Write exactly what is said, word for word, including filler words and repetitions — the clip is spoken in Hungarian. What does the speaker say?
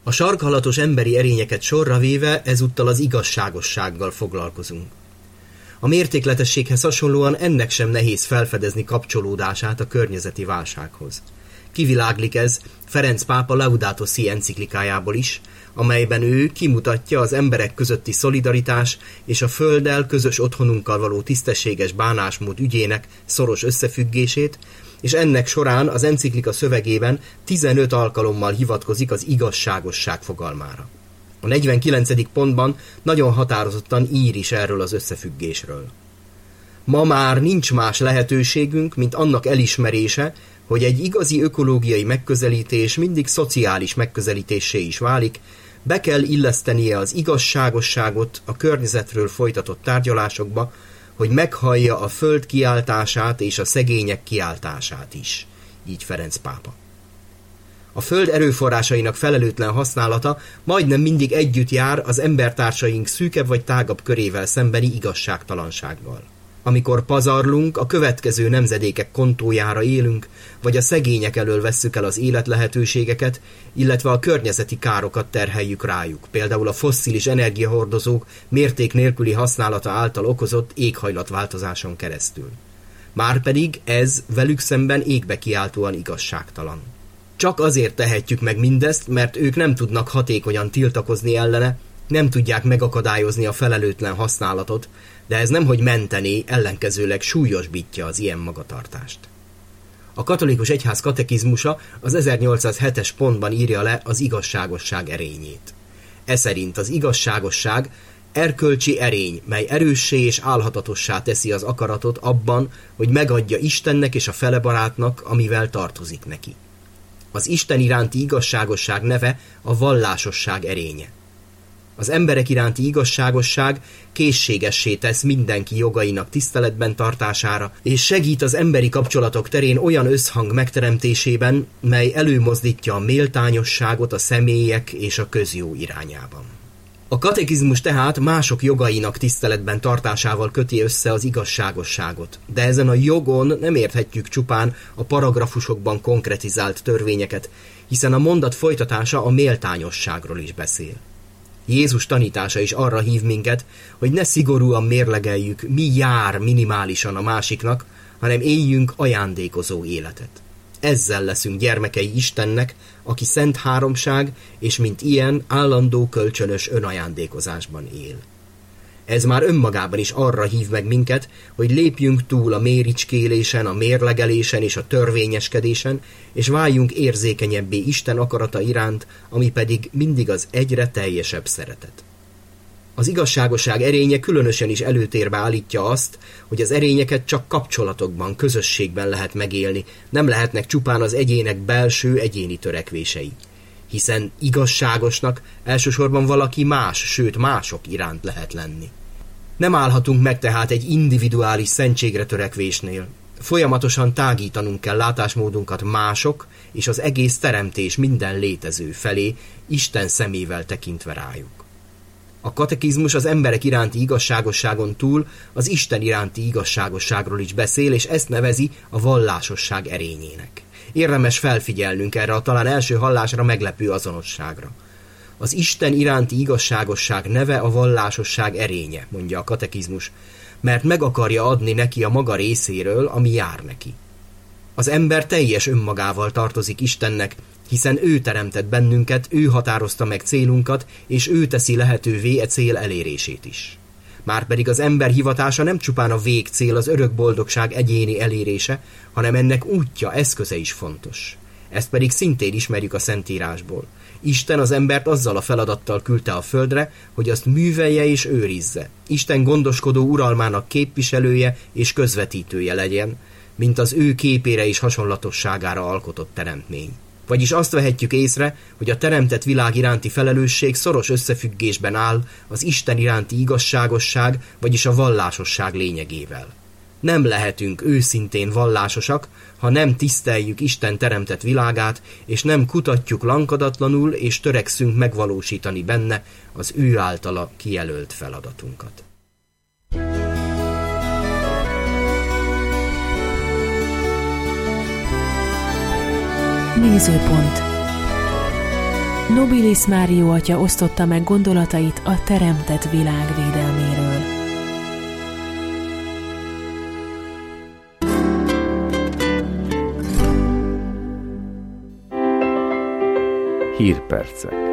A sarkalatos emberi erényeket sorra véve ezúttal az igazságossággal foglalkozunk. A mértékletességhez hasonlóan ennek sem nehéz felfedezni kapcsolódását a környezeti válsághoz. Kiviláglik ez Ferenc pápa Laudato Si enciklikájából is, amelyben ő kimutatja az emberek közötti szolidaritás és a földdel közös otthonunkkal való tisztességes bánásmód ügyének szoros összefüggését, és ennek során az enciklika szövegében tizenöt alkalommal hivatkozik az igazságosság fogalmára. A negyvenkilencedik pontban nagyon határozottan ír is erről az összefüggésről. Ma már nincs más lehetőségünk, mint annak elismerése, hogy egy igazi ökológiai megközelítés mindig szociális megközelítéssé is válik, be kell illesztenie az igazságosságot a környezetről folytatott tárgyalásokba, hogy meghallja a föld kiáltását és a szegények kiáltását is. Így Ferenc pápa. A föld erőforrásainak felelőtlen használata majdnem mindig együtt jár az embertársaink szűkebb vagy tágabb körével szembeni igazságtalansággal. Amikor pazarlunk, a következő nemzedékek kontójára élünk, vagy a szegények elől vesszük el az életlehetőségeket, illetve a környezeti károkat terheljük rájuk, például a fosszilis energiahordozók mérték nélküli használata által okozott éghajlatváltozáson keresztül. Márpedig ez velük szemben égbe kiáltóan igazságtalan. Csak azért tehetjük meg mindezt, mert ők nem tudnak hatékonyan tiltakozni ellene, nem tudják megakadályozni a felelőtlen használatot, de ez nemhogy mentené, ellenkezőleg súlyosbítja az ilyen magatartást. A katolikus egyház katekizmusa az ezernyolcszázhetes pontban írja le az igazságosság erényét. Eszerint az igazságosság erkölcsi erény, mely erőssé és álhatatossá teszi az akaratot abban, hogy megadja Istennek és a felebarátnak, amivel tartozik neki. Az Isten iránti igazságosság neve a vallásosság erénye. Az emberek iránti igazságosság készségessé tesz mindenki jogainak tiszteletben tartására, és segít az emberi kapcsolatok terén olyan összhang megteremtésében, mely előmozdítja a méltányosságot a személyek és a közjó irányában. A katekizmus tehát mások jogainak tiszteletben tartásával köti össze az igazságosságot, de ezen a jogon nem érthetjük csupán a paragrafusokban konkretizált törvényeket, hiszen a mondat folytatása a méltányosságról is beszél. Jézus tanítása is arra hív minket, hogy ne szigorúan mérlegeljük, mi jár minimálisan a másiknak, hanem éljünk ajándékozó életet. Ezzel leszünk gyermekei Istennek, aki szent háromság, és mint ilyen állandó kölcsönös önajándékozásban él. Ez már önmagában is arra hív meg minket, hogy lépjünk túl a méricskélésen, a mérlegelésen és a törvényeskedésen, és váljunk érzékenyebbé Isten akarata iránt, ami pedig mindig az egyre teljesebb szeretet. Az igazságosság erénye különösen is előtérbe állítja azt, hogy az erényeket csak kapcsolatokban, közösségben lehet megélni, nem lehetnek csupán az egyének belső egyéni törekvései. Hiszen igazságosnak elsősorban valaki más, sőt mások iránt lehet lenni. Nem állhatunk meg tehát egy individuális szentségre törekvésnél. Folyamatosan tágítanunk kell látásmódunkat mások és az egész teremtés minden létező felé, Isten szemével tekintve rájuk. A katekizmus az emberek iránti igazságosságon túl az Isten iránti igazságosságról is beszél, és ezt nevezi a vallásosság erényének. Érdemes felfigyelnünk erre a talán első hallásra meglepő azonosságra. Az Isten iránti igazságosság neve a vallásosság erénye, mondja a katekizmus, mert meg akarja adni neki a maga részéről, ami jár neki. Az ember teljes önmagával tartozik Istennek, hiszen ő teremtett bennünket, ő határozta meg célunkat, és ő teszi lehetővé e cél elérését is. Márpedig az ember hivatása nem csupán a végcél, az örök boldogság egyéni elérése, hanem ennek útja, eszköze is fontos. Ezt pedig szintén ismerjük a Szentírásból. Isten az embert azzal a feladattal küldte a földre, hogy azt művelje és őrizze. Isten gondoskodó uralmának képviselője és közvetítője legyen, mint az ő képére és hasonlatosságára alkotott teremtmény. Vagyis azt vehetjük észre, hogy a teremtett világ iránti felelősség szoros összefüggésben áll az Isten iránti igazságosság, vagyis a vallásosság lényegével. Nem lehetünk őszintén vallásosak, ha nem tiszteljük Isten teremtett világát, és nem kutatjuk lankadatlanul, és törekszünk megvalósítani benne az ő általa kijelölt feladatunkat. Nézőpont. Nobilis Mário atya osztotta meg gondolatait a teremtett világ védelméről. Hírpercek.